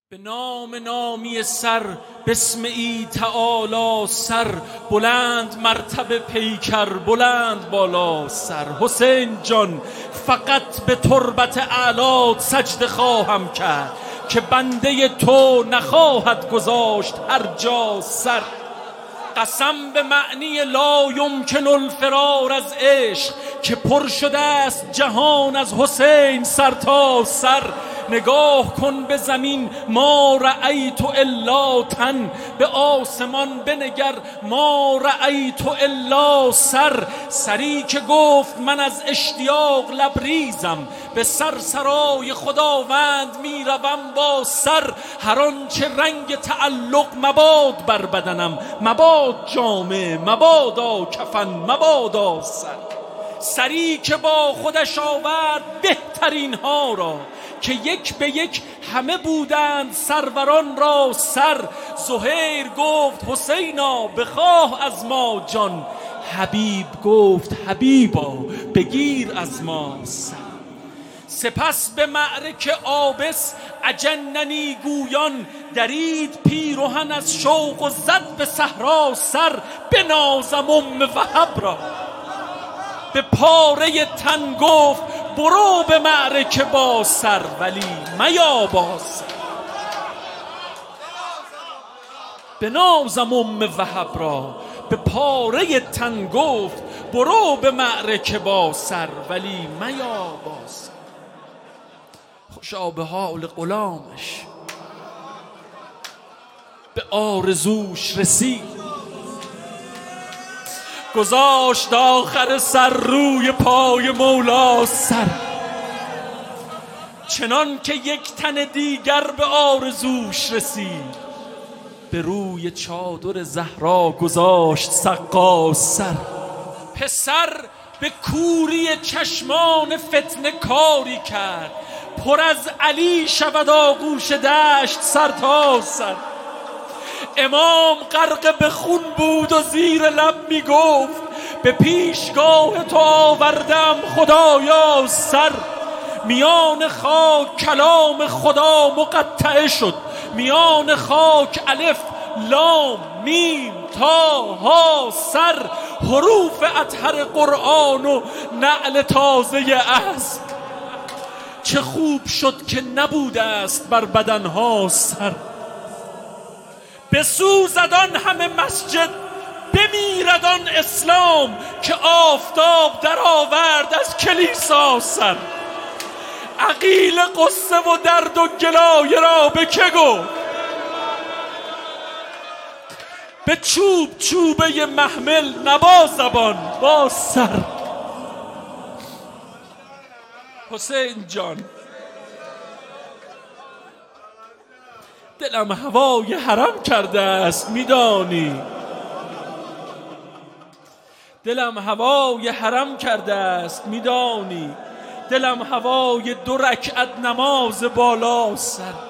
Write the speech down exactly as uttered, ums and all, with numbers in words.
به نام نامی سر بسم ای تعالی سر بلند مرتبه پیکر بلند بالا سر. حسین جان فقط به تربت اعلات سجده خواهم کرد که بنده تو نخواهد گذاشت هر جا سر. قسم به معنی لا یمکن الفرار از عشق که پر شده است جهان از حسین سر تا سر. نگاه کن به زمین ما رأیت الا تن، به آسمان بنگر ما رأیت الا سر. سری که گفت من از اشتیاق لبریزم به سر سرای خداوند میروم با سر. هر آنچه رنگ تعلق مباد بر بدنم، مباد جامه، مبادا کفن، مبادا سر. سری که با خودش آورد بهترین ها را که یک به یک همه بودند سروران را سر. زهیر گفت حسینا بخواه از ما جان، حبیب گفت حبیبا بگیر از ما سر. سپس به معرکه آبس اجننی گویان، درید پیرهن از شوق و زد به صحرا سر. بنازم ام وهب را به پاره تن گفت برو به معرکه با سر ولی میا با سر. بنازم ام وهب را به پاره تن گفت برو به معرکه با سر ولی میا با سر. خوشا به حال غلامش به آرزوش رسید، گذاشت آخر سر روی پای مولا سر. چنان که یک تن دیگر به آرزوش رسید، به روی چادر زهرا گذاشت سقا سر. پسر به کوری چشمان فتنه کاری کرد، پر از علی شود آغوش دشت سر تا سر. امام غرق به خون بود و زیر لب می گفت به پیشگاه تو آوردم خدایا سر. میان خاک کلام خدا مقطعه شد، میان خاک الف لام میم تا ها سر. حروف اطهر قرآن و نعل تازه اسب، چه خوب شد که نبوده است بر بدنها سر. بسوزد آن همه مسجد بمیرد آن اسلام که آفتاب در آورد از کلیسا سر. عقیل قصه و درد و گلایه را به که گفت؟ به چوب چوبه محمل نبا زبان با سر. حسین جان دلم هوای حرم کرده است میدانی، دلم هوای حرم کرده است میدانی. دلم هوای دو رکعت نماز بالا سر.